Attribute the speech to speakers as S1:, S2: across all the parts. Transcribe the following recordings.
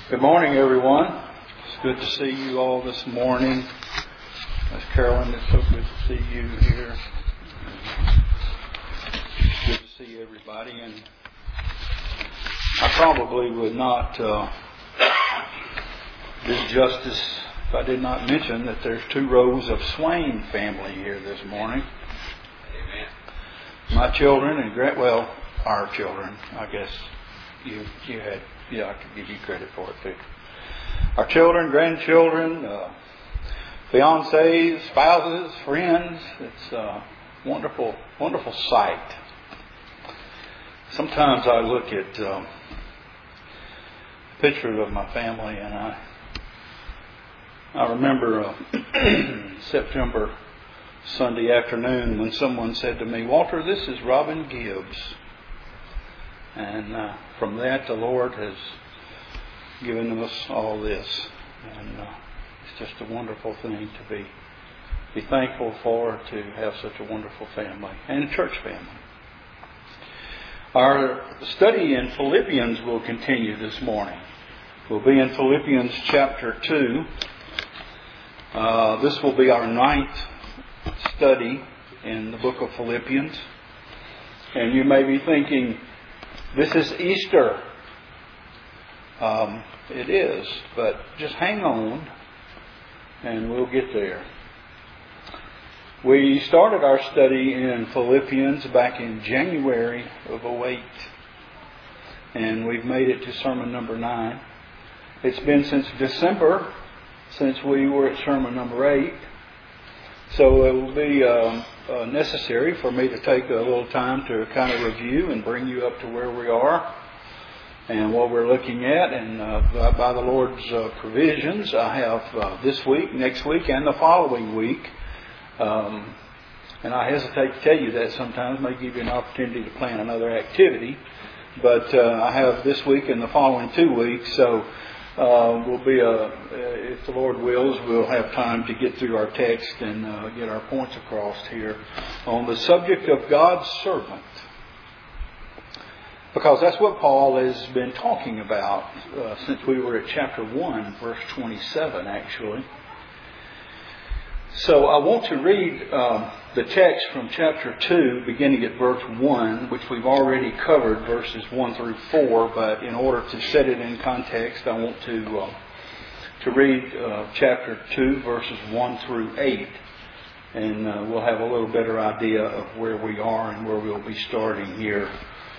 S1: Good morning, everyone. It's good to see you all this morning. Miss Carolyn, it's so good to see you here. It's good to see everybody. And I probably would not do justice if I did not mention that there's two rows of Swain family here this morning. Amen. My children and our children, I guess you had. Yeah, I could give you credit for it too. Our children, grandchildren, fiancés, spouses, friends. It's a wonderful, wonderful sight. Sometimes I look at pictures of my family and I remember September Sunday afternoon when someone said to me, "Walter, this is Robin Gibbs." And from that, the Lord has given us all this. And it's just a wonderful thing to be thankful for, to have such a wonderful family and a church family. Our study in Philippians will continue this morning. We'll be in Philippians chapter 2. This will be our 9th study in the book of Philippians. And you may be thinking, this is Easter. It is, but just hang on and we'll get there. We started our study in Philippians back in January of 2008, and we've made it to sermon number 9. It's been since December since we were at sermon number 8. So it will be necessary for me to take a little time to kind of review and bring you up to where we are and what we're looking at. And by the Lord's provisions, I have this week, next week, and the following week. And I hesitate to tell you that sometimes, may give you an opportunity to plan another activity. But I have this week and the following 2 weeks, so we'll be, if the Lord wills, we'll have time to get through our text and get our points across here on the subject of God's servant. Because that's what Paul has been talking about since we were at chapter 1, verse 27, actually. So I want to read the text from chapter 2, beginning at verse 1, which we've already covered, verses 1 through 4. But in order to set it in context, I want to read chapter 2, verses 1 through 8. And we'll have a little better idea of where we are and where we'll be starting here.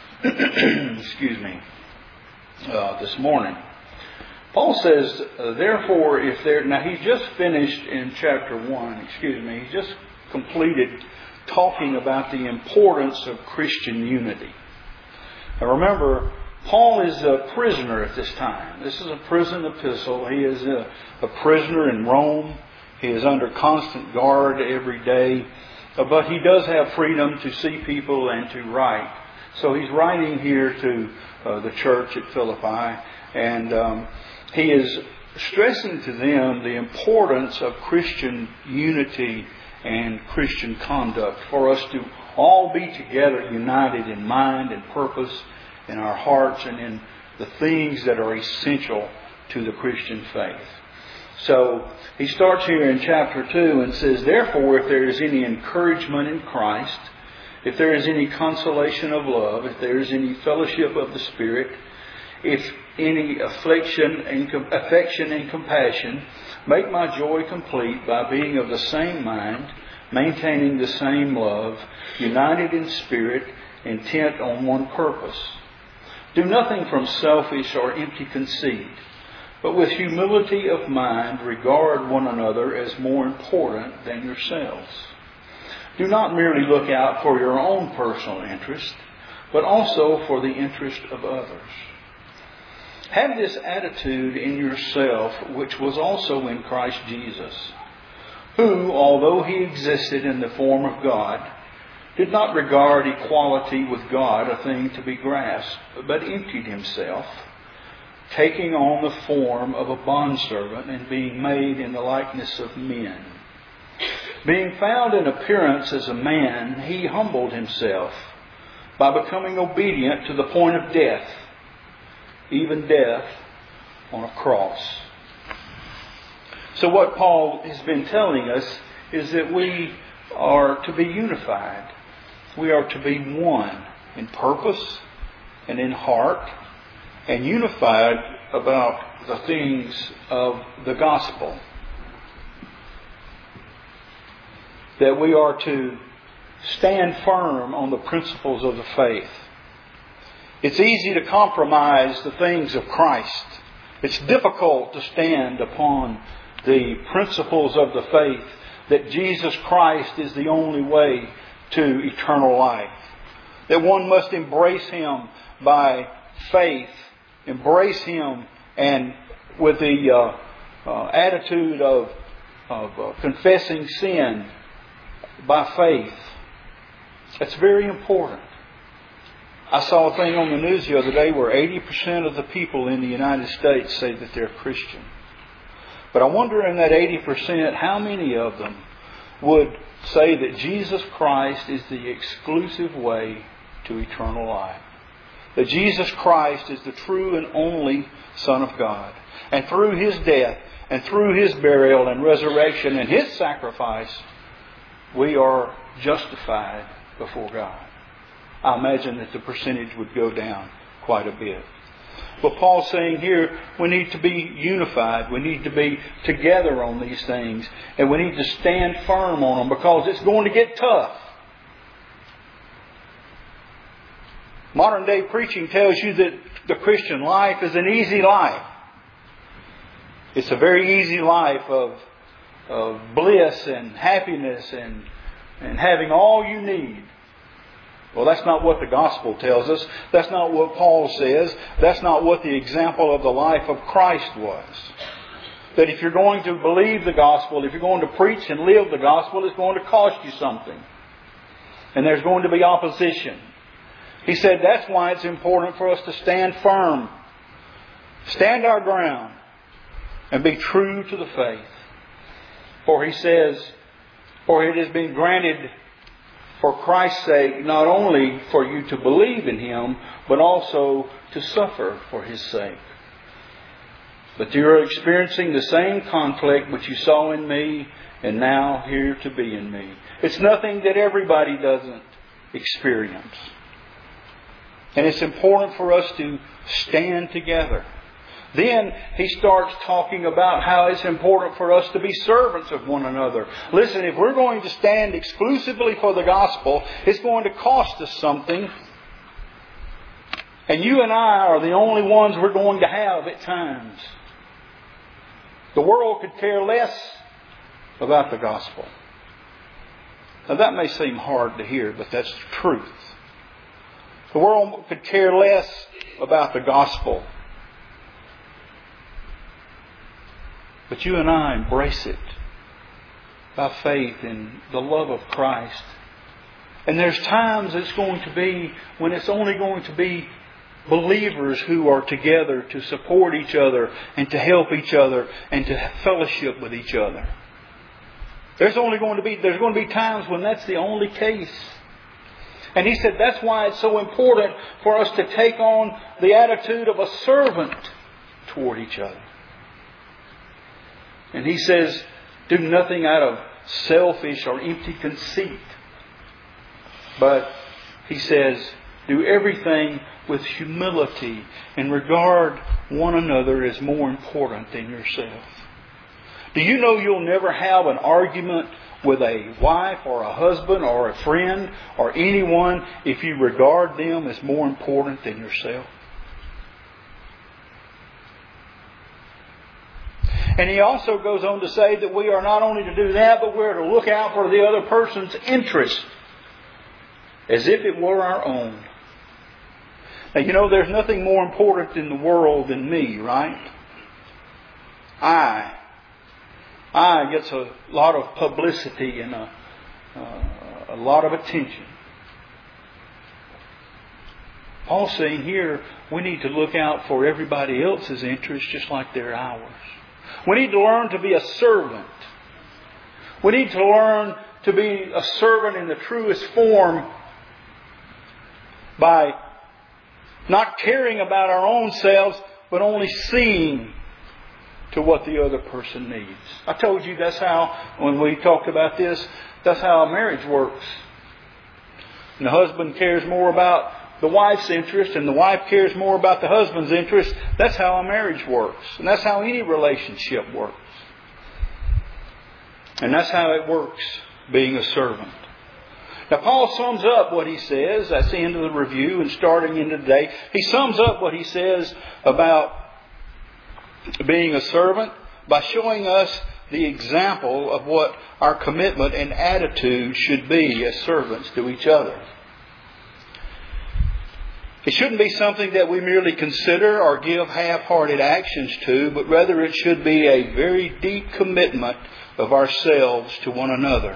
S1: Excuse me. This morning. Paul says, therefore, now he just finished in chapter 1, he just completed talking about the importance of Christian unity. Now remember, Paul is a prisoner at this time. This is a prison epistle. He is a prisoner in Rome. He is under constant guard every day. But he does have freedom to see people and to write. So he's writing here to the church at Philippi, and he is stressing to them the importance of Christian unity and Christian conduct, for us to all be together, united in mind and purpose, in our hearts, and in the things that are essential to the Christian faith. So he starts here in chapter 2 and says, therefore, if there is any encouragement in Christ, if there is any consolation of love, if there is any fellowship of the Spirit, if any affection and compassion, make my joy complete by being of the same mind, maintaining the same love, united in spirit, intent on one purpose. Do nothing from selfish or empty conceit, but with humility of mind regard one another as more important than yourselves. Do not merely look out for your own personal interest, but also for the interest of others. Have this attitude in yourself, which was also in Christ Jesus, who, although he existed in the form of God, did not regard equality with God a thing to be grasped, but emptied himself, taking on the form of a bondservant and being made in the likeness of men. Being found in appearance as a man, he humbled himself by becoming obedient to the point of death, even death on a cross. So what Paul has been telling us is that we are to be unified. We are to be one in purpose and in heart, and unified about the things of the gospel. That we are to stand firm on the principles of the faith. It's easy to compromise the things of Christ. It's difficult to stand upon the principles of the faith, that Jesus Christ is the only way to eternal life. That one must embrace Him by faith, embrace Him and with the attitude of confessing sin by faith. That's very important. I saw a thing on the news the other day where 80% of the people in the United States say that they're Christian. But I wonder in that 80%, how many of them would say that Jesus Christ is the exclusive way to eternal life. That Jesus Christ is the true and only Son of God. And through His death and through His burial and resurrection and His sacrifice, we are justified before God. I imagine that the percentage would go down quite a bit. But Paul's saying here, we need to be unified. We need to be together on these things. And we need to stand firm on them because it's going to get tough. Modern day preaching tells you that the Christian life is an easy life. It's a very easy life of bliss and happiness and having all you need. Well, that's not what the gospel tells us. That's not what Paul says. That's not what the example of the life of Christ was. That if you're going to believe the gospel, if you're going to preach and live the gospel, it's going to cost you something. And there's going to be opposition. He said that's why it's important for us to stand firm. Stand our ground. And be true to the faith. For he says, for it has been granted for Christ's sake, not only for you to believe in Him, but also to suffer for His sake. But you are experiencing the same conflict which you saw in me and now here to be in me. It's nothing that everybody doesn't experience. And it's important for us to stand together. Then he starts talking about how it's important for us to be servants of one another. Listen, if we're going to stand exclusively for the gospel, it's going to cost us something. And you and I are the only ones we're going to have at times. The world could care less about the gospel. Now that may seem hard to hear, but that's the truth. The world could care less about the gospel. But you and I embrace it by faith in the love of Christ. And there's times it's going to be when it's only going to be believers who are together to support each other and to help each other and to have fellowship with each other. There's going to be times when that's the only case. And he said that's why it's so important for us to take on the attitude of a servant toward each other. And he says, do nothing out of selfish or empty conceit. But he says, do everything with humility and regard one another as more important than yourself. Do you know you'll never have an argument with a wife or a husband or a friend or anyone if you regard them as more important than yourself? And he also goes on to say that we are not only to do that, but we're to look out for the other person's interest as if it were our own. Now, you know, there's nothing more important in the world than me, right? I gets a lot of publicity and a lot of attention. Paul's saying here, we need to look out for everybody else's interests just like they're ours. We need to learn to be a servant. We need to learn to be a servant in the truest form by not caring about our own selves, but only seeing to what the other person needs. I told you that's how, when we talked about this, that's how a marriage works. And the husband cares more about the wife's interest and the wife cares more about the husband's interest. That's how a marriage works. And that's how any relationship works. And that's how it works being a servant. Now Paul sums up what he says. That's the end of the review and starting into today. He sums up what he says about being a servant by showing us the example of what our commitment and attitude should be as servants to each other. It shouldn't be something that we merely consider or give half-hearted actions to, but rather it should be a very deep commitment of ourselves to one another.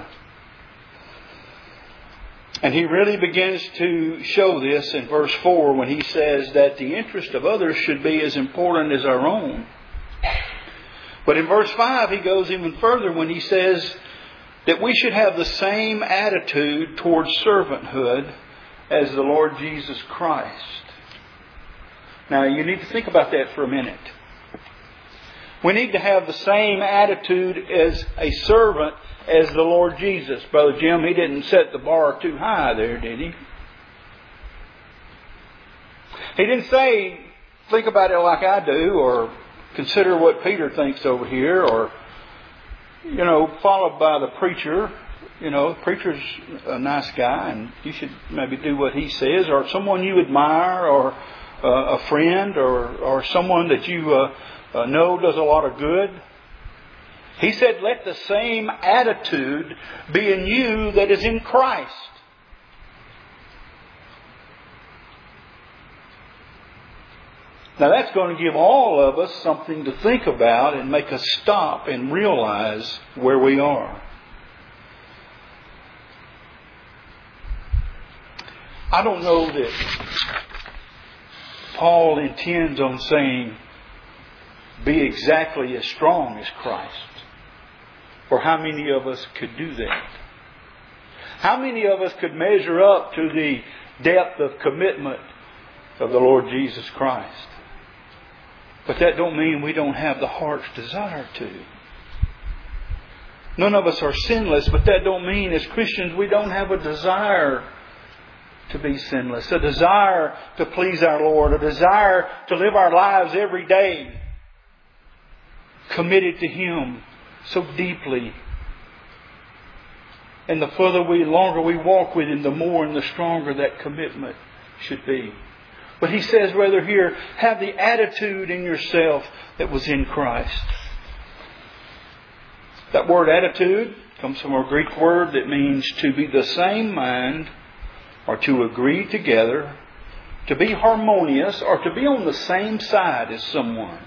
S1: And he really begins to show this in verse 4 when he says that the interest of others should be as important as our own. But in verse 5 he goes even further when he says that we should have the same attitude towards servanthood as the Lord Jesus Christ. Now you need to think about that for a minute. We need to have the same attitude as a servant as the Lord Jesus. Brother Jim, he didn't set the bar too high there, did he? He didn't say, think about it like I do, or consider what Peter thinks over here, or, followed by the preacher. The preacher's a nice guy and you should maybe do what he says, or someone you admire, or a friend, or someone that you know does a lot of good. He said, let the same attitude be in you that is in Christ. Now that's going to give all of us something to think about and make us stop and realize where we are. I don't know that Paul intends on saying, be exactly as strong as Christ. Or how many of us could do that? How many of us could measure up to the depth of commitment of the Lord Jesus Christ? But that don't mean we don't have the heart's desire to. None of us are sinless, but that don't mean as Christians we don't have a desire to be sinless, a desire to please our Lord, a desire to live our lives every day committed to Him so deeply. And the longer we walk with Him, the more and the stronger that commitment should be. But he says rather here, have the attitude in yourself that was in Christ. That word attitude comes from a Greek word that means to be the same mind, or to agree together, to be harmonious, or to be on the same side as someone.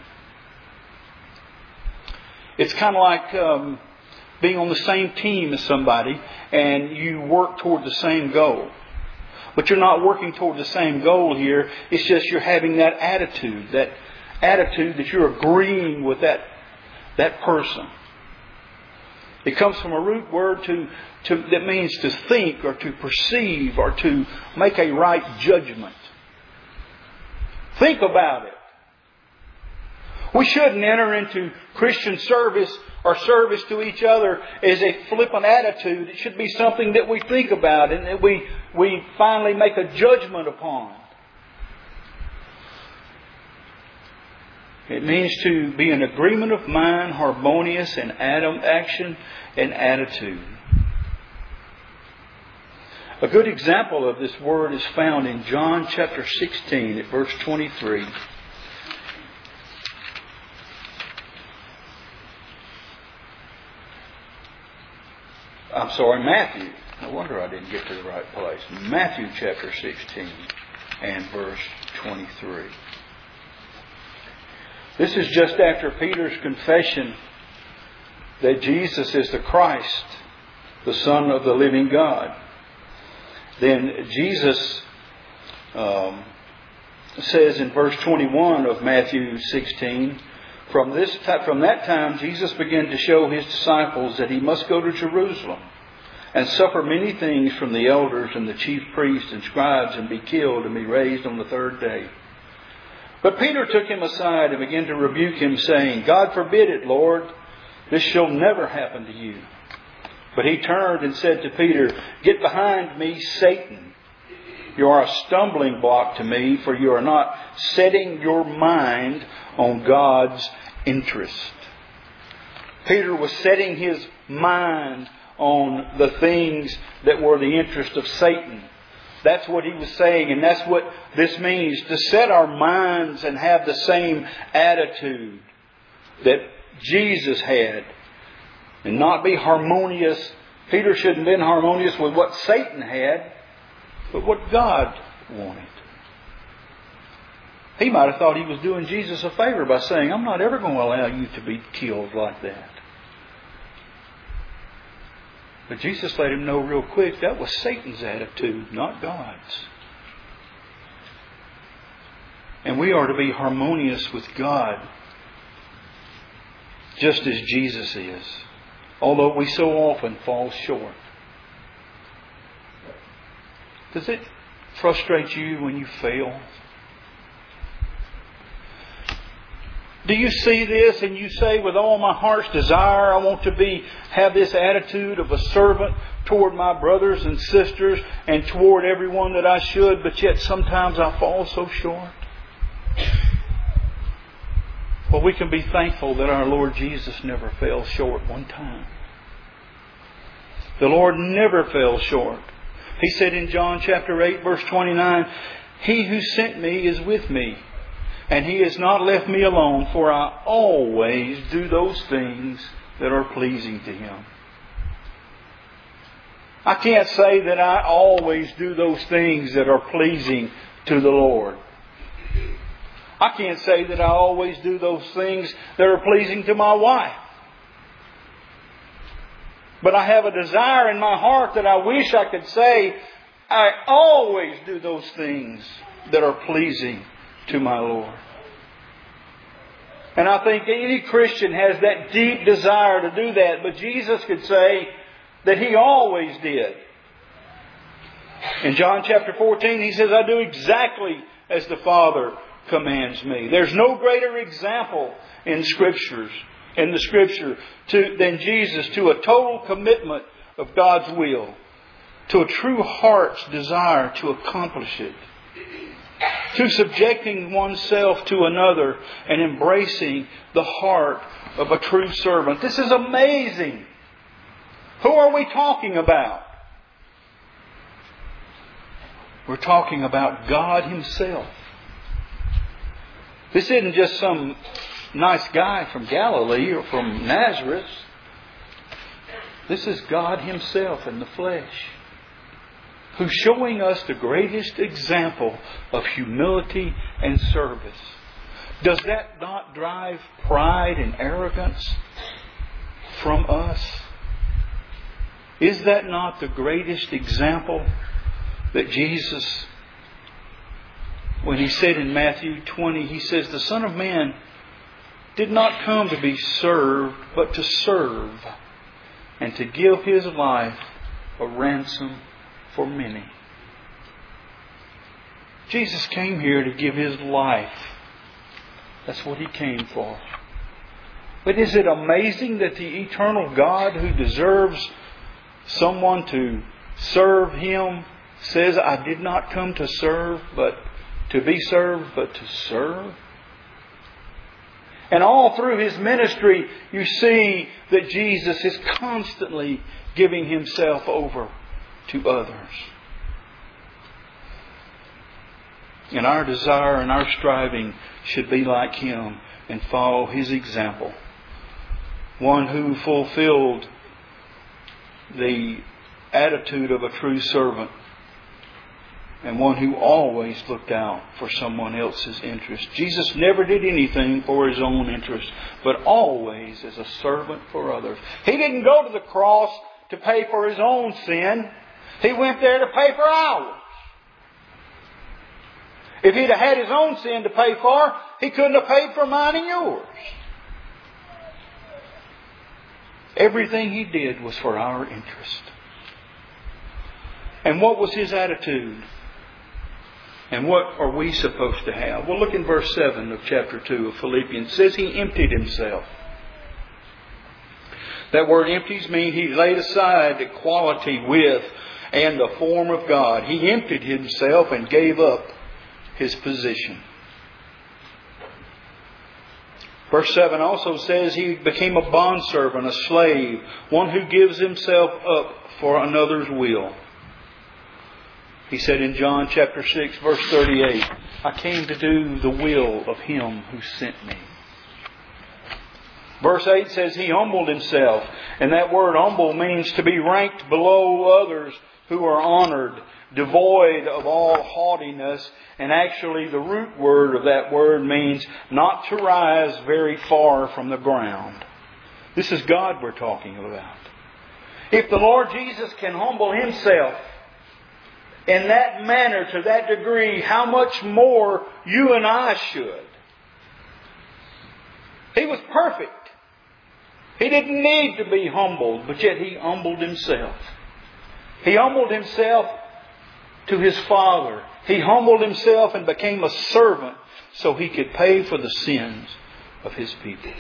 S1: It's kind of like being on the same team as somebody and you work toward the same goal. But you're not working toward the same goal here. It's just you're having that attitude that you're agreeing with that person. It comes from a root word that means to think or to perceive or to make a right judgment. Think about it. We shouldn't enter into Christian service or service to each other as a flippant attitude. It should be something that we think about and that we finally make a judgment upon. It means to be in agreement of mind, harmonious in action and attitude. A good example of this word is found in John chapter 16 at verse 23. Matthew. No wonder I didn't get to the right place. Matthew chapter 16 and verse 23. This is just after Peter's confession that Jesus is the Christ, the Son of the living God. Then Jesus says in verse 21 of Matthew 16, From that time Jesus began to show His disciples that He must go to Jerusalem and suffer many things from the elders and the chief priests and scribes and be killed and be raised on the third day. But Peter took him aside and began to rebuke him, saying, God forbid it, Lord. This shall never happen to you. But he turned and said to Peter, Get behind me, Satan. You are a stumbling block to me, for you are not setting your mind on God's interest. Peter was setting his mind on the things that were the interest of Satan. That's what he was saying, and that's what this means. To set our minds and have the same attitude that Jesus had and not be harmonious. Peter shouldn't have been harmonious with what Satan had, but what God wanted. He might have thought he was doing Jesus a favor by saying, I'm not ever going to allow you to be killed like that. But Jesus let him know real quick that was Satan's attitude, not God's. And we are to be harmonious with God, just as Jesus is, although we so often fall short. Does it frustrate you when you fail? Do you see this and you say, with all my heart's desire, I want to have this attitude of a servant toward my brothers and sisters and toward everyone that I should, but yet sometimes I fall so short? Well, we can be thankful that our Lord Jesus never fell short one time. The Lord never fell short. He said in John chapter 8, verse 29, He who sent me is with me, and He has not left me alone, for I always do those things that are pleasing to Him. I can't say that I always do those things that are pleasing to the Lord. I can't say that I always do those things that are pleasing to my wife. But I have a desire in my heart that I wish I could say, I always do those things that are pleasing to my Lord. And I think any Christian has that deep desire to do that. But Jesus could say that He always did. In John chapter 14, He says, I do exactly as the Father commands me. There's no greater example in the Scripture than Jesus, to a total commitment of God's will, to a true heart's desire to accomplish it, to subjecting oneself to another and embracing the heart of a true servant. This is amazing. Who are we talking about? We're talking about God Himself. This isn't just some nice guy from Galilee or from Nazareth. This is God Himself in the flesh, who's showing us the greatest example of humility and service. Does that not drive pride and arrogance from us? Is that not the greatest example that Jesus, when He said in Matthew 20, He says, the Son of Man did not come to be served, but to serve, and to give His life a ransom for many. Jesus came here to give His life. That's what He came for. But is it amazing that the eternal God, who deserves someone to serve Him, says, I did not come to serve, but to be served, but to serve? And all through His ministry, you see that Jesus is constantly giving Himself over to others. And our desire and our striving should be like Him and follow His example. One who fulfilled the attitude of a true servant, and one who always looked out for someone else's interest. Jesus never did anything for His own interest, but always as a servant for others. He didn't go to the cross to pay for His own sin. He went there to pay for ours. If He'd have had His own sin to pay for, He couldn't have paid for mine and yours. Everything He did was for our interest. And what was His attitude? And what are we supposed to have? Well, look in verse 7 of chapter 2 of Philippians. It says He emptied Himself. That word empties means He laid aside equality with and the form of God. He emptied Himself and gave up His position. Verse 7 also says He became a bondservant, a slave, one who gives himself up for another's will. He said in John chapter 6 verse 38, I came to do the will of Him who sent me. Verse 8 says He humbled Himself. And that word humble means to be ranked below others who are honored, devoid of all haughtiness. And actually the root word of that word means not to rise very far from the ground. This is God we're talking about. If the Lord Jesus can humble Himself in that manner, to that degree, how much more you and I should. He was perfect. He didn't need to be humbled, but yet He humbled Himself. He humbled Himself to His Father. He humbled Himself and became a servant so He could pay for the sins of His people.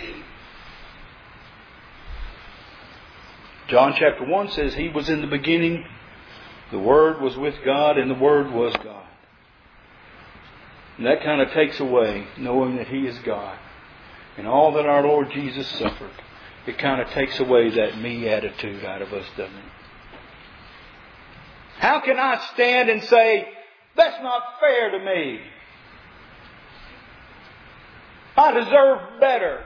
S1: John chapter 1 says He was in the beginning. The Word was with God and the Word was God. And that kind of takes away knowing that He is God. And all that our Lord Jesus suffered, it kind of takes away that me attitude out of us, doesn't it? How can I stand and say, that's not fair to me? I deserve better.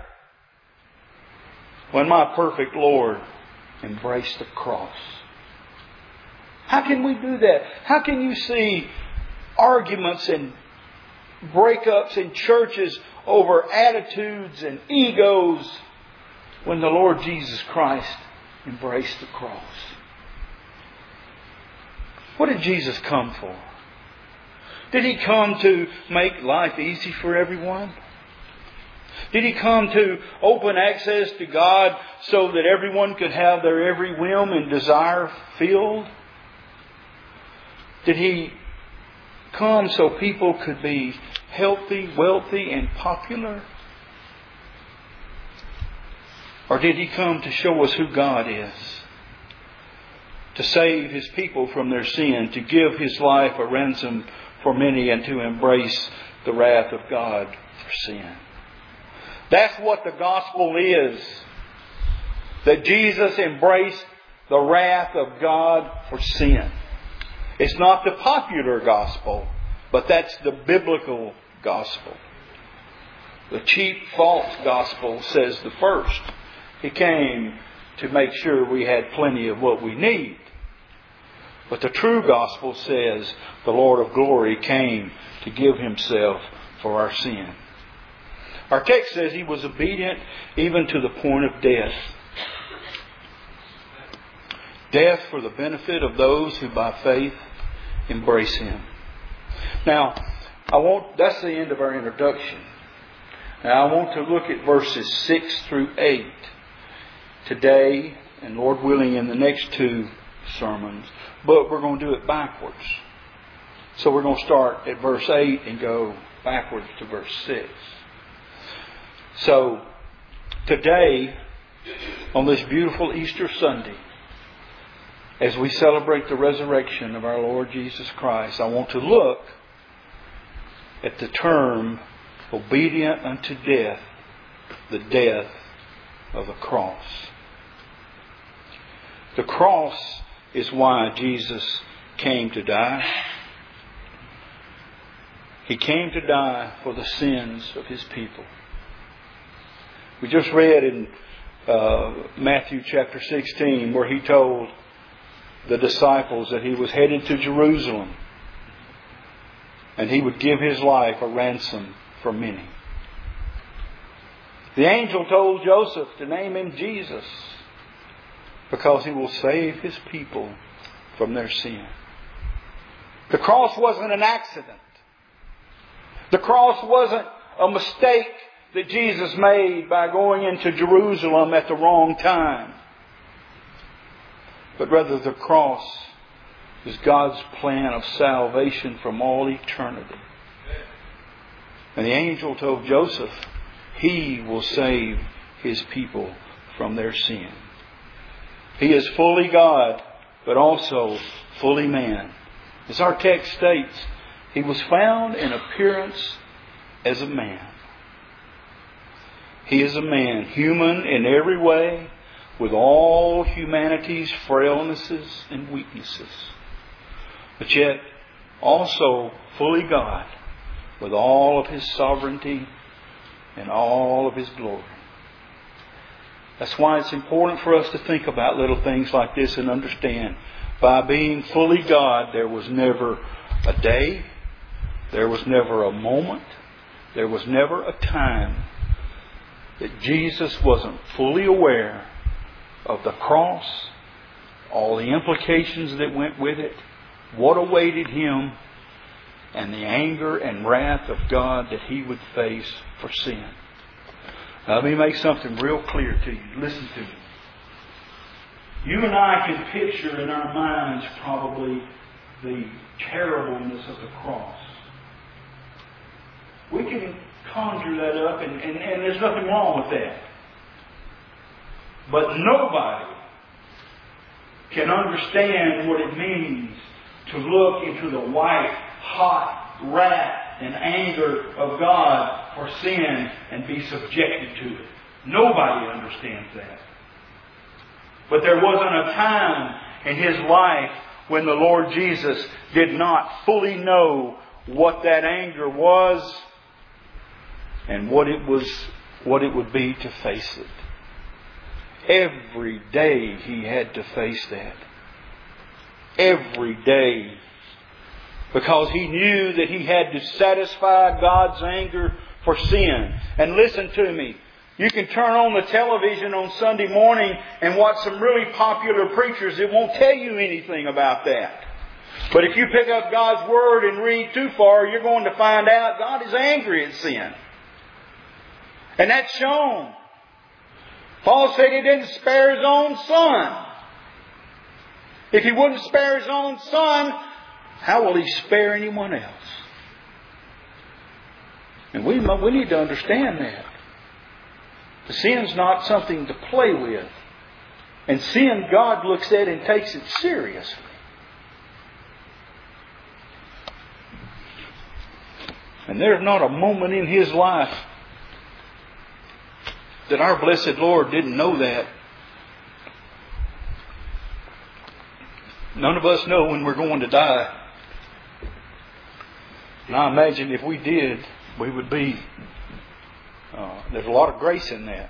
S1: When my perfect Lord embraced the cross. How can we do that? How can you see arguments and breakups in churches over attitudes and egos when the Lord Jesus Christ embraced the cross? What did Jesus come for? Did He come to make life easy for everyone? Did He come to open access to God so that everyone could have their every whim and desire filled? Did He come so people could be healthy, wealthy, and popular? Or did He come to show us who God is? To save His people from their sin, to give His life a ransom for many, and to embrace the wrath of God for sin. That's what the gospel is. That Jesus embraced the wrath of God for sin. It's not the popular gospel, but that's the biblical gospel. The cheap, false gospel says the first. He came to make sure we had plenty of what we need. But the true gospel says the Lord of glory came to give Himself for our sin. Our text says He was obedient even to the point of death. Death for the benefit of those who by faith embrace Him. Now, that's the end of our introduction. Now I want to look at verses 6 through 8 today, and Lord willing in the next two sermons. But we're going to do it backwards. So we're going to start at verse 8 and go backwards to verse 6. So today, on this beautiful Easter Sunday, as we celebrate the resurrection of our Lord Jesus Christ, I want to look at the term obedient unto death, the death of the cross. The cross is why Jesus came to die. He came to die for the sins of His people. We just read in Matthew chapter 16 where He told the disciples that He was headed to Jerusalem and He would give His life a ransom for many. The angel told Joseph to name him Jesus because He will save His people from their sin. The cross wasn't an accident. The cross wasn't a mistake that Jesus made by going into Jerusalem at the wrong time. But rather the cross is God's plan of salvation from all eternity. And the angel told Joseph, He will save His people from their sin. He is fully God, but also fully man. As our text states, He was found in appearance as a man. He is a man, human in every way, with all humanity's frailnesses and weaknesses, but yet also fully God, with all of His sovereignty and all of His glory. That's why it's important for us to think about little things like this and understand, by being fully God, there was never a day, there was never a moment, there was never a time that Jesus wasn't fully aware of the cross, all the implications that went with it, what awaited Him, and the anger and wrath of God that He would face for sin. Now, let me make something real clear to you. Listen to me. You and I can picture in our minds probably the terribleness of the cross. We can conjure that up, and there's nothing wrong with that. But nobody can understand what it means to look into the white, hot wrath and anger of God for sin and be subjected to it. Nobody understands that. But there wasn't a time in His life when the Lord Jesus did not fully know what that anger was and what it would be to face it. Every day He had to face that. Every day. Because He knew that He had to satisfy God's anger for sin. And listen to me. You can turn on the television on Sunday morning and watch some really popular preachers. It won't tell you anything about that. But if you pick up God's Word and read too far, you're going to find out God is angry at sin. And that's shown. Paul said He didn't spare His own Son. If He wouldn't spare His own Son, how will He spare anyone else? And we need to understand that. The sin's not something to play with. And sin, God looks at and takes it seriously. And there's not a moment in His life that our blessed Lord didn't know that. None of us know when we're going to die. And I imagine if we did, we would be... there's a lot of grace in that.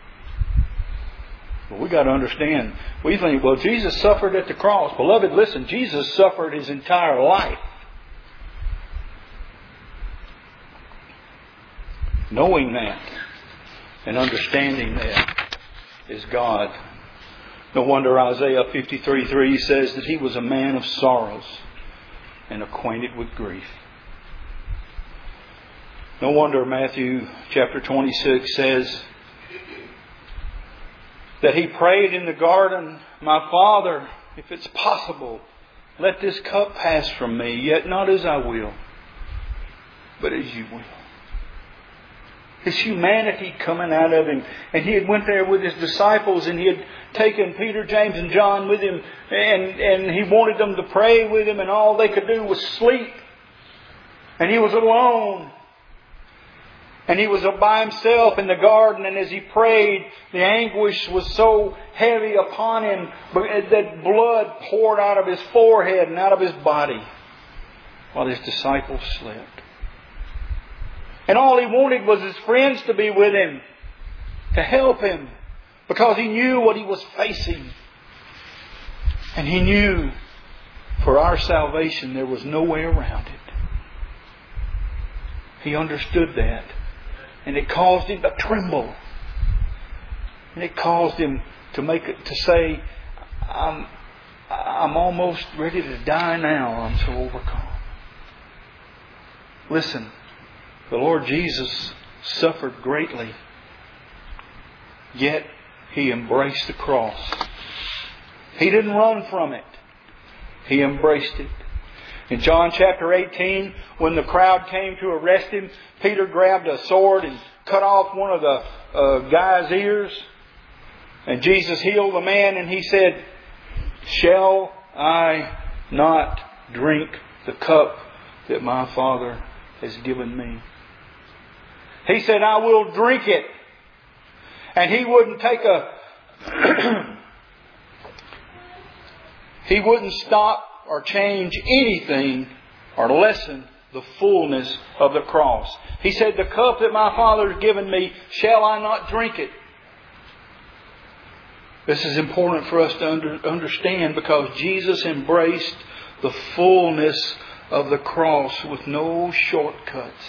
S1: But we got to understand, we think, well, Jesus suffered at the cross. Beloved, listen, Jesus suffered His entire life. Knowing that and understanding that is God. No wonder Isaiah 53:3 says that He was a man of sorrows and acquainted with grief. No wonder Matthew chapter 26 says that He prayed in the garden, "My Father, if it's possible, let this cup pass from me, yet not as I will, but as You will." His humanity coming out of Him. And He had went there with His disciples, and He had taken Peter, James and John with Him, and He wanted them to pray with Him, and all they could do was sleep. And He was alone. And He was by Himself in the garden, and as He prayed, the anguish was so heavy upon Him that blood poured out of His forehead and out of His body while His disciples slept. And all He wanted was His friends to be with Him, to help Him, because He knew what He was facing. And He knew for our salvation there was no way around it. He understood that. And it caused Him to tremble. And it caused Him to say, I'm almost ready to die now. I'm so overcome. Listen, the Lord Jesus suffered greatly. Yet He embraced the cross. He didn't run from it. He embraced it. In John chapter 18, when the crowd came to arrest Him, Peter grabbed a sword and cut off one of the guy's ears. And Jesus healed the man, and He said, "Shall I not drink the cup that my Father has given me?" He said, "I will drink it." And He wouldn't take He wouldn't stop or change anything or lessen the fullness of the cross. He said, "The cup that my Father has given me, shall I not drink it?" This is important for us to understand, because Jesus embraced the fullness of the cross with no shortcuts.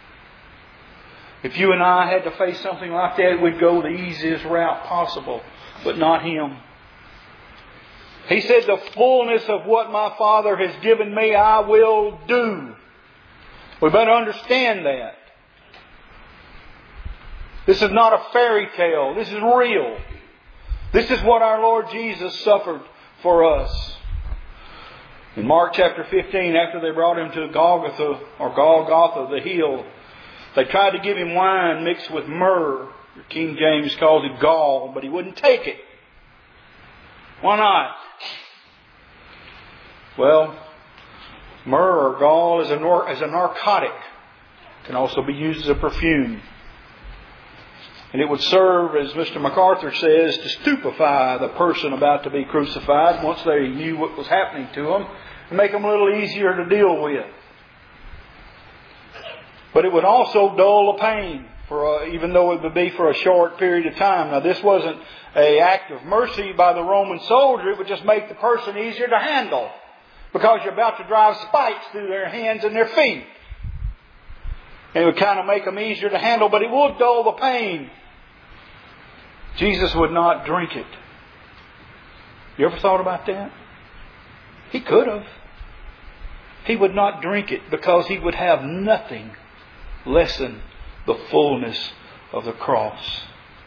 S1: If you and I had to face something like that, we'd go the easiest route possible, but not Him. He said, "The fullness of what my Father has given me, I will do." We better understand that. This is not a fairy tale. This is real. This is what our Lord Jesus suffered for us. In Mark chapter 15, after they brought Him to Golgotha, the hill, they tried to give Him wine mixed with myrrh. King James calls it gall, but He wouldn't take it. Why not? Well, myrrh or gall is a narcotic. It can also be used as a perfume. And it would serve, as Mr. MacArthur says, to stupefy the person about to be crucified once they knew what was happening to them, and make them a little easier to deal with. But it would also dull the pain, even though it would be for a short period of time. Now, this wasn't an act of mercy by the Roman soldier. It would just make the person easier to handle, because you're about to drive spikes through their hands and their feet. And it would kind of make them easier to handle, but it would dull the pain. Jesus would not drink it. You ever thought about that? He could have. He would not drink it because He would have nothing lessen the fullness of the cross.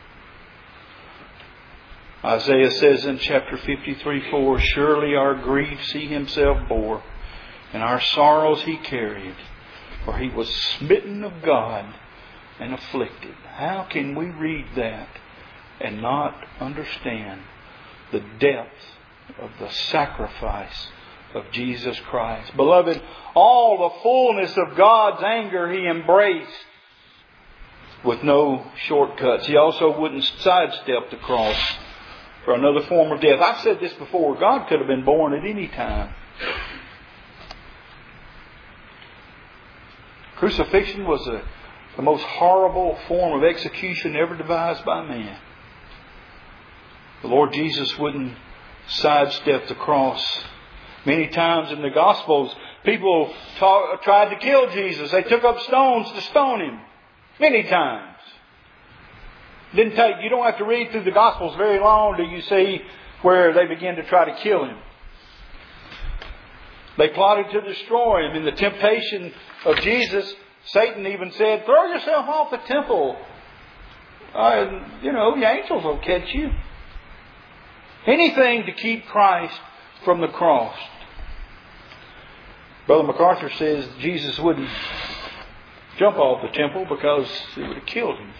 S1: Isaiah says in chapter 53:4, "Surely our griefs He Himself bore, and our sorrows He carried. For He was smitten of God and afflicted." How can we read that and not understand the depth of the sacrifice of Jesus Christ? Beloved, all the fullness of God's anger He embraced with no shortcuts. He also wouldn't sidestep the cross for another form of death. I've said this before. God could have been born at any time. Crucifixion was the most horrible form of execution ever devised by man. The Lord Jesus wouldn't sidestep the cross. Many times in the Gospels, people tried to kill Jesus. They took up stones to stone Him. Many times. You don't have to read through the Gospels very long till you see where they begin to try to kill Him. They plotted to destroy Him. In the temptation of Jesus, Satan even said, "Throw yourself off the temple. The angels will catch you." Anything to keep Christ from the cross. Brother MacArthur says Jesus wouldn't jump off the temple because it would have killed Him.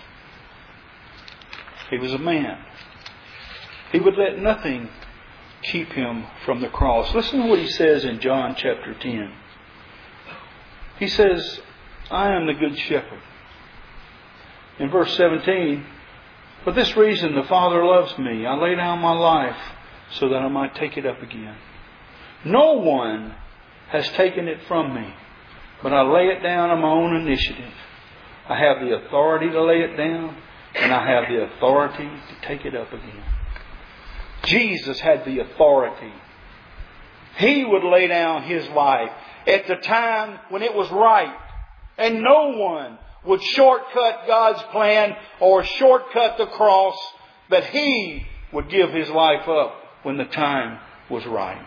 S1: He was a man. He would let nothing keep Him from the cross. Listen to what He says in John chapter 10. He says, "I am the good shepherd." In verse 17, "For this reason the Father loves me. I lay down my life so that I might take it up again. No one has taken it from me, but I lay it down on my own initiative. I have the authority to lay it down, and I have the authority to take it up again." Jesus had the authority. He would lay down His life at the time when it was right. And no one would shortcut God's plan or shortcut the cross, but He would give His life up when the time was right.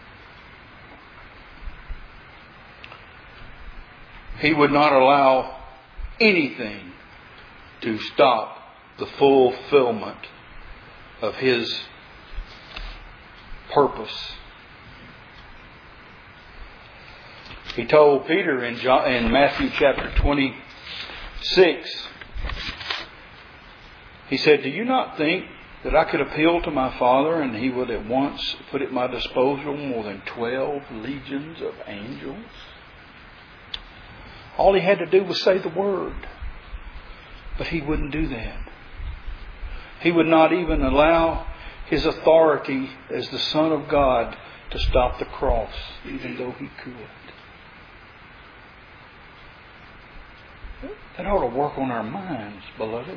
S1: He would not allow anything to stop the fulfillment of His purpose. He told Peter in Matthew chapter 26, He said, "Do you not think that I could appeal to my Father and He would at once put at my disposal more than 12 legions of angels?" All He had to do was say the word. But He wouldn't do that. He would not even allow His authority as the Son of God to stop the cross, even though He could. That ought to work on our minds, beloved.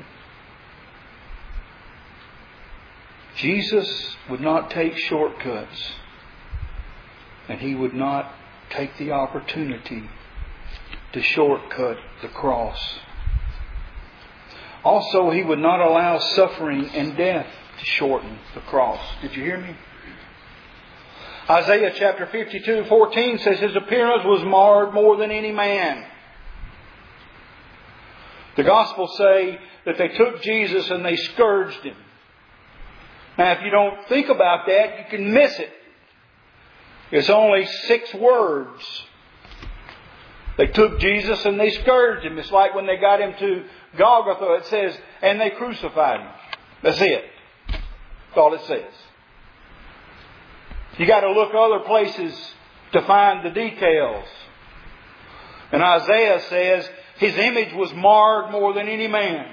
S1: Jesus would not take shortcuts, and He would not take the opportunity to shortcut the cross. Also, He would not allow suffering and death to shorten the cross. Did you hear me? Isaiah chapter 52:14 says His appearance was marred more than any man. The Gospels say that they took Jesus and they scourged Him. Now, if you don't think about that, you can miss it. It's only 6 words. They took Jesus and they scourged Him. It's like when they got Him to Golgotha, it says, and they crucified Him. That's it. That's all it says. You got to look other places to find the details. And Isaiah says His image was marred more than any man.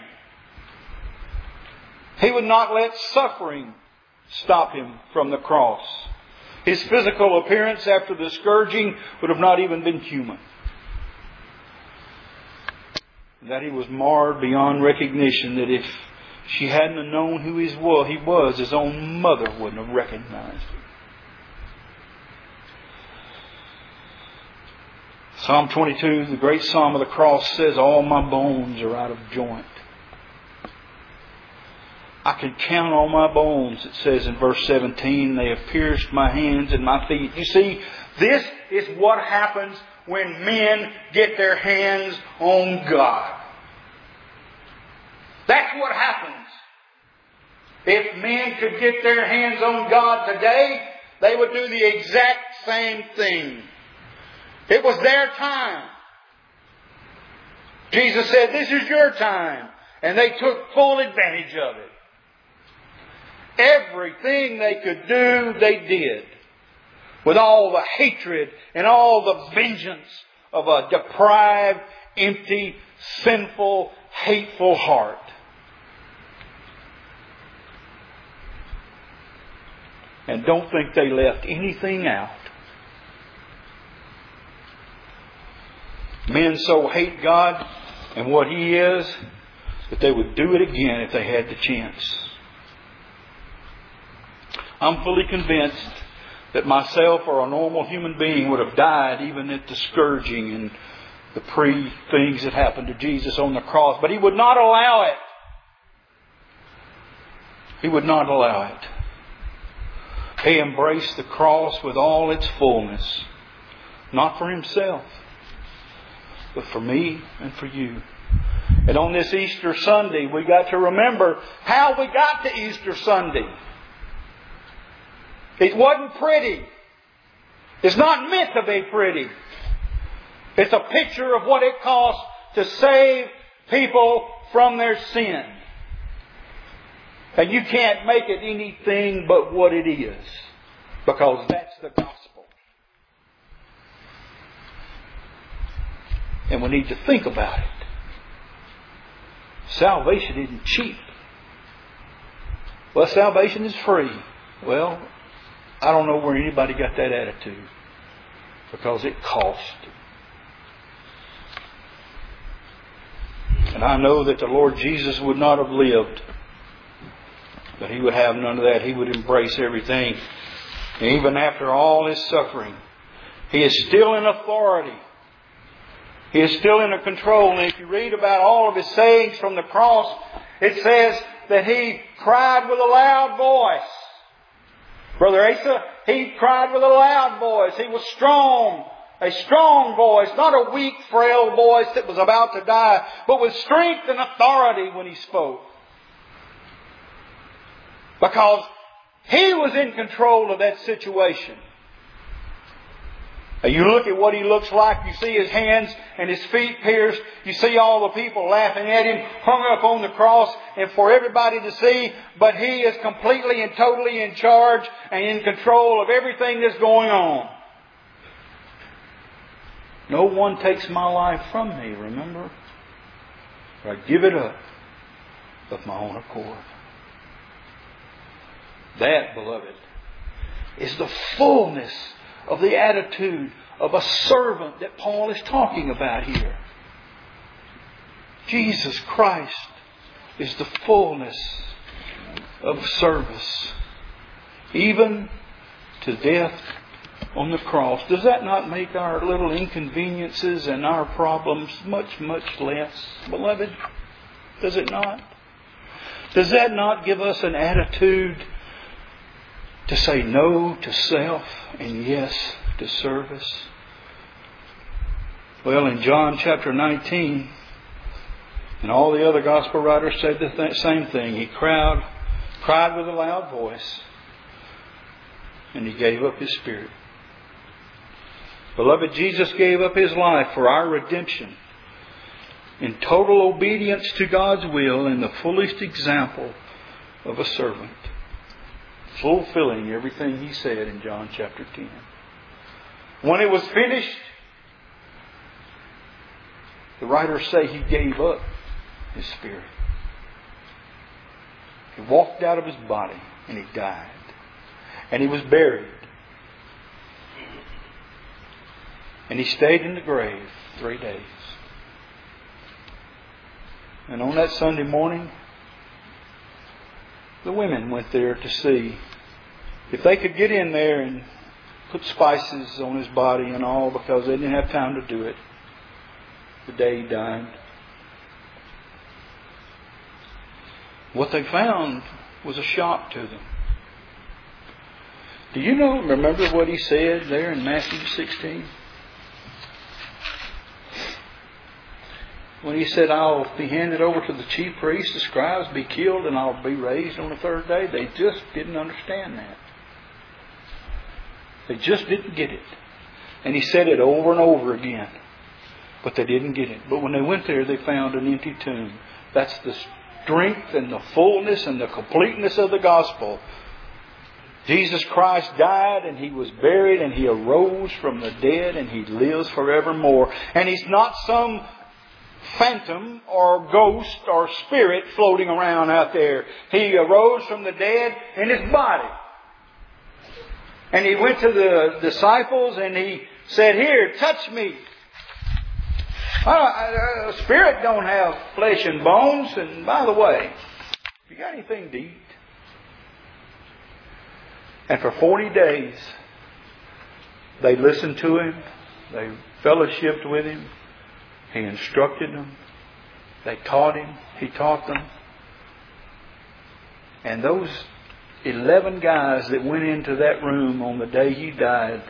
S1: He would not let suffering stop Him from the cross. His physical appearance after the scourging would have not even been human. That He was marred beyond recognition, that if she hadn't known who He was, His own mother wouldn't have recognized Him. Psalm 22, the great Psalm of the cross, says, "All my bones are out of joint." I can count all my bones, it says in verse 17. They have pierced my hands and my feet. You see, this is what happens when men get their hands on God. That's what happens. If men could get their hands on God today, they would do the exact same thing. It was their time. Jesus said, "This is your time." And they took full advantage of it. Everything they could do, they did. With all the hatred and all the vengeance of a deprived, empty, sinful, hateful heart. And don't think they left anything out. Men so hate God and what He is that they would do it again if they had the chance. I'm fully convinced that myself or a normal human being would have died even at the scourging and the things that happened to Jesus on the cross. But He would not allow it. He would not allow it. He embraced the cross with all its fullness. Not for Himself, but for me and for you. And on this Easter Sunday, we got to remember how we got to Easter Sunday. It wasn't pretty. It's not meant to be pretty. It's a picture of what it costs to save people from their sin. And you can't make it anything but what it is. Because that's the gospel. And we need to think about it. Salvation isn't cheap. Well, salvation is free. Well, I don't know where anybody got that attitude. Because it cost. And I know that the Lord Jesus would not have lived. But He would have none of that. He would embrace everything. And even after all His suffering, He is still in authority. He is still in control. And if you read about all of His sayings from the cross, it says that He cried with a loud voice. Brother Asa, He cried with a loud voice. He was strong. A strong voice. Not a weak, frail voice that was about to die. But with strength and authority when He spoke. Because He was in control of that situation. You look at what He looks like. You see His hands and His feet pierced. You see all the people laughing at Him, hung up on the cross and for everybody to see. But He is completely and totally in charge and in control of everything that's going on. No one takes my life from me, remember? I give it up of my own accord. That, beloved, is the fullness of the attitude of a servant that Paul is talking about here. Jesus Christ is the fullness of service, even to death on the cross. Does that not make our little inconveniences and our problems much, much less, beloved? Does it not? Does that not give us an attitude to say no to self and yes to service? Well, in John chapter 19, and all the other gospel writers said the same thing. He cried with a loud voice, and He gave up His Spirit. Beloved, Jesus gave up His life for our redemption in total obedience to God's will and the fullest example of a servant, fulfilling everything He said in John chapter 10. When it was finished, the writers say He gave up His Spirit. He walked out of His body and He died. And He was buried. And He stayed in the grave 3 days. And on that Sunday morning, the women went there to see if they could get in there and put spices on His body and all, because they didn't have time to do it the day He died. What they found was a shock to them. Do you remember what He said there in Matthew 16? When He said, I'll be handed over to the chief priests, the scribes, be killed, and I'll be raised on the third day. They just didn't understand that. They just didn't get it. And He said it over and over again. But they didn't get it. But when they went there, they found an empty tomb. That's the strength and the fullness and the completeness of the gospel. Jesus Christ died and He was buried and He arose from the dead and He lives forevermore. And He's not some phantom or ghost or spirit floating around out there. He arose from the dead in His body. And He went to the disciples and He said, here, touch me. A spirit don't have flesh and bones. And by the way, you got anything to eat? And for 40 days, they listened to Him. They fellowshiped with Him. He instructed them. They taught Him. He taught them. And those 11 guys that went into that room on the day He died,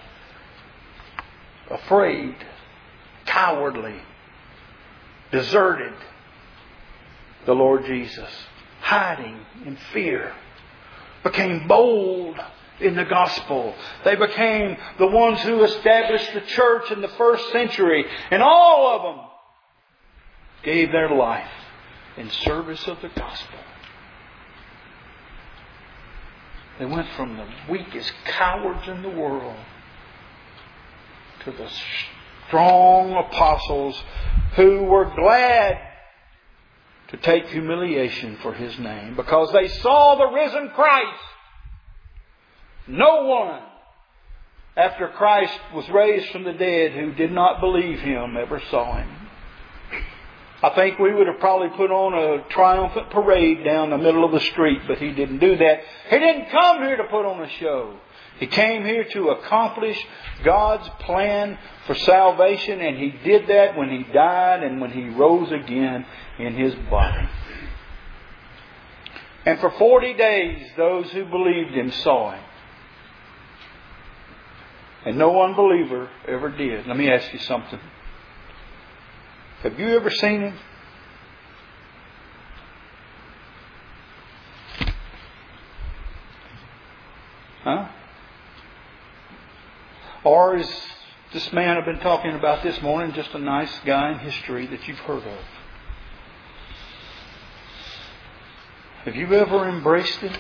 S1: afraid, cowardly, deserted the Lord Jesus, hiding in fear, became bold in the gospel. They became the ones who established the church in the first century. And all of them gave their life in service of the gospel. They went from the weakest cowards in the world to the strong apostles who were glad to take humiliation for His name because they saw the risen Christ. No one after Christ was raised from the dead who did not believe Him ever saw Him. I think we would have probably put on a triumphant parade down the middle of the street, but He didn't do that. He didn't come here to put on a show. He came here to accomplish God's plan for salvation, and He did that when He died and when He rose again in His body. And for 40 days, those who believed Him saw Him. And no unbeliever ever did. Let me ask you something. Have you ever seen Him? Huh? Or is This man I've been talking about this morning, just a nice guy in history that you've heard of. Have you ever embraced Him?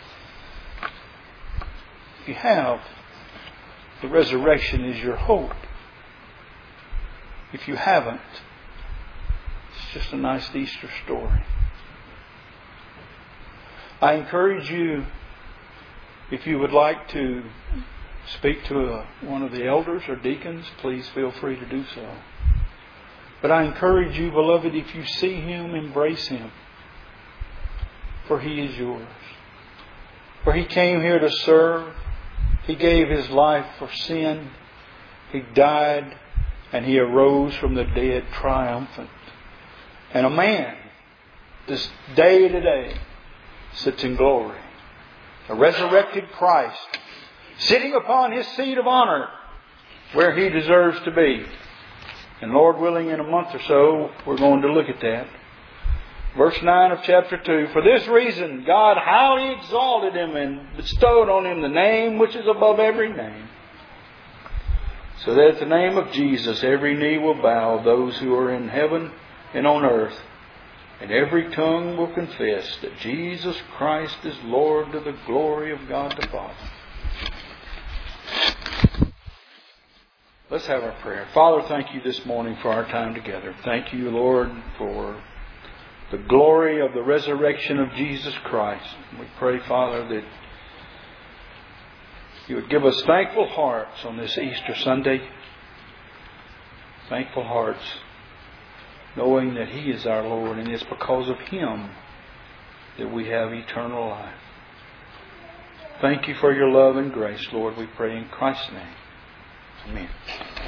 S1: If you have, the resurrection is your hope. If you haven't, it's just a nice Easter story. I encourage you, if you would like to speak to one of the elders or deacons, please feel free to do so. But I encourage you, beloved, if you see Him, embrace Him. For He is yours. For He came here to serve. He gave His life for sin. He died and He arose from the dead triumphant. And a man, this day to day, sits in glory. A resurrected Christ, sitting upon His seat of honor, where He deserves to be. And Lord willing, in a month or so, we're going to look at that. Verse 9 of chapter 2. For this reason, God highly exalted Him and bestowed on Him the name which is above every name. So that at the name of Jesus, every knee will bow, those who are in heaven and on earth. And every tongue will confess that Jesus Christ is Lord, to the glory of God the Father. Let's have our prayer. Father, thank You this morning for our time together. Thank You, Lord, for the glory of the resurrection of Jesus Christ. We pray, Father, that You would give us thankful hearts on this Easter Sunday. Thankful hearts, knowing that He is our Lord, and it's because of Him that we have eternal life. Thank You for Your love and grace, Lord. We pray in Christ's name. Amen.